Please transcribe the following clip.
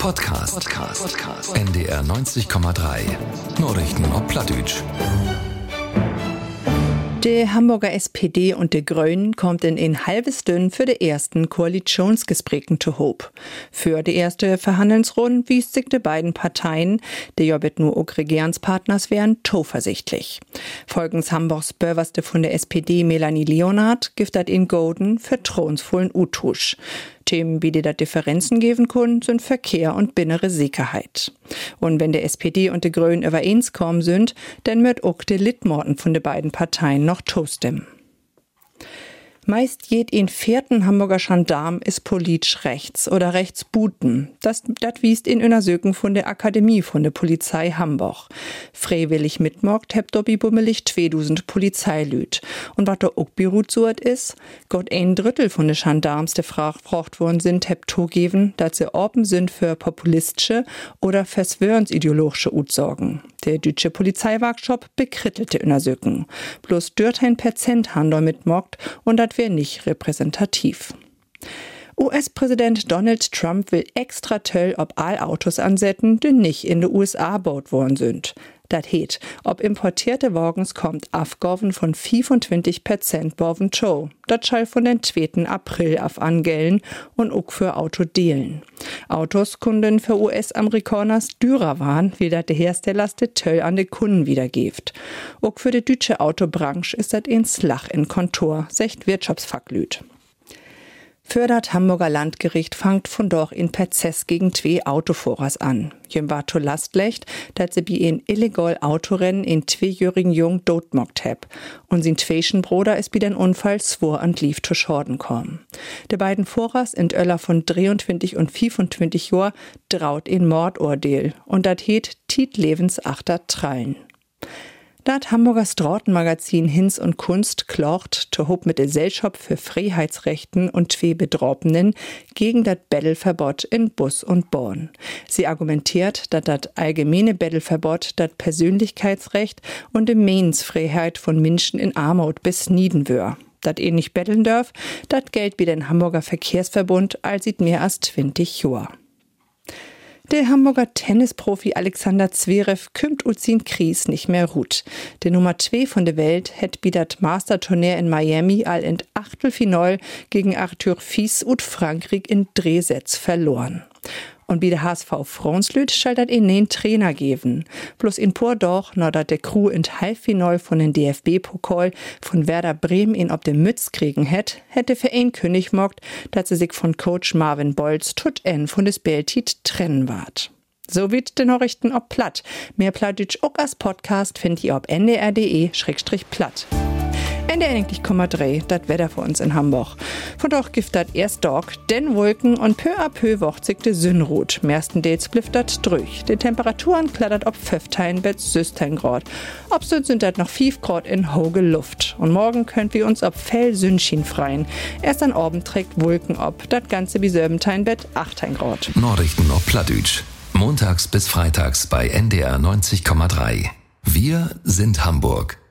Podcast. NDR 90,3. Nachrichten auf Plattdeutsch. Die Hamburger SPD und die Grünen kommt in ein halbes Dünn für die ersten Koalitionsgesprächen zu Hob. Für die erste Verhandlungsrunde wies sich die beiden Parteien, die ja mit nur auch Regierungspartners wären, zuversichtlich. Folgens Hamburgs Börwerste von der SPD Melanie Leonhardt gibt dat in Golden vertrauensvollen Utusch. Themen, wie die da Differenzen geben können, sind Verkehr und innere Sicherheit. Und wenn der SPD und die Grünen übereinskommen sind, dann wird auch die Litmorten von den beiden Parteien noch zustimmen. Meist jeden vierten Hamburger Gendarm ist politisch rechts oder rechtsbuten. Das wiest in einer Söken von der Akademie von der Polizei Hamburg. Freiwillig mitmorgt hebt dobi bummelig 2000 Polizeilüt. Und was da auch beruht so ist, Gott ein Drittel von den Gendarms, die gefragt worden sind, hebt zugeben, dass sie offen sind für populistische oder verschwörungsideologische Utsorgen. Der deutsche Polizeiworkshop bekrittelte in der Söken. Bloß 13% Handel mitmorgt und das wäre nicht repräsentativ. US-Präsident Donald Trump will extra toll ob all Autos ansetzen, die nicht in den USA gebaut worden sind. Das heet, ob importierte Wagens kommt Abgaben von 25% Boven Show. Das schall von den 2. April auf angellen und auch für Autodealen. Autos können für US-Amerikaners dürer waren, wie das der Hersteller die Töll an die Kunden wiedergibt. Auch für die deutsche Autobranche ist das ein Slach in Kontor, sagt Wirtschaftsfachlüt. Für das Hamburger Landgericht fangt von doch in Prozess gegen 2 Autofahrers an. Jem war to lastlecht, dass sie bei ein illegal Autorennen in 2-jährigen Jung dotmockt heb. Und sein Bruder ist bei den Unfall zwor und lief zu Schorden kommen. Die beiden Fahrers in Öller von 23 und 25 Jahr traut in Mordurteil. Und dat heet Tiet Lebensachter Trallen. Das Hamburger Straßenmagazin Hinz und Kunst klocht zu Hob mit der Gesellschaft für Freiheitsrechten und 2 Betroffenen gegen das Bettelverbot in Bus und Bahn. Sie argumentiert, dass das allgemeine Bettelverbot das Persönlichkeitsrecht und die Meinungsfreiheit von Menschen in Armut besnieden wär. Dat nicht betteln dürf, das gilt wie den Hamburger Verkehrsverbund als sieht mehr als 20 Jahr. Der Hamburger Tennisprofi Alexander Zverev kümmt Uzin Kries nicht mehr ruht. Der Nummer 2 von der Welt hätt bi dat Masterturnier in Miami all in Achtelfinal gegen Arthur Fils und Frankreich in Drehsets verloren. Und wie der HSV Franslüt schall dat einen Trainer geben. Bloß in Pordorch, noch dat der Crew in Halbfinal von den DFB-Pokal von Werder Bremen in ob dem Mütz kriegen hätte für ein König mockt, dass sie sich von Coach Marvin Bolz tut von des Beltit trennen ward. So wird den Nachrichten ob platt. Mehr Plattdeutsch auch als Podcast findet ihr ob ndr.de/platt. NDR 90,3, das Wetter für uns in Hamburg. Von doch gibt das erst Dog, denn Wolken und peu à peu wochzig de Sünnrut. Meistens blifft das durch. Die Temperaturen klattert ob 15 bis 16 Grad. Ob sind das noch 5 Grad in hoge Luft. Und morgen könnt wir uns ob Fell Sündschien freien. Erst an Abend trägt Wolken ob, das Ganze wie Söbentein Bett 18 Grad. Nachrichten auf Plattdeutsch. Montags bis freitags bei NDR 90,3. Wir sind Hamburg.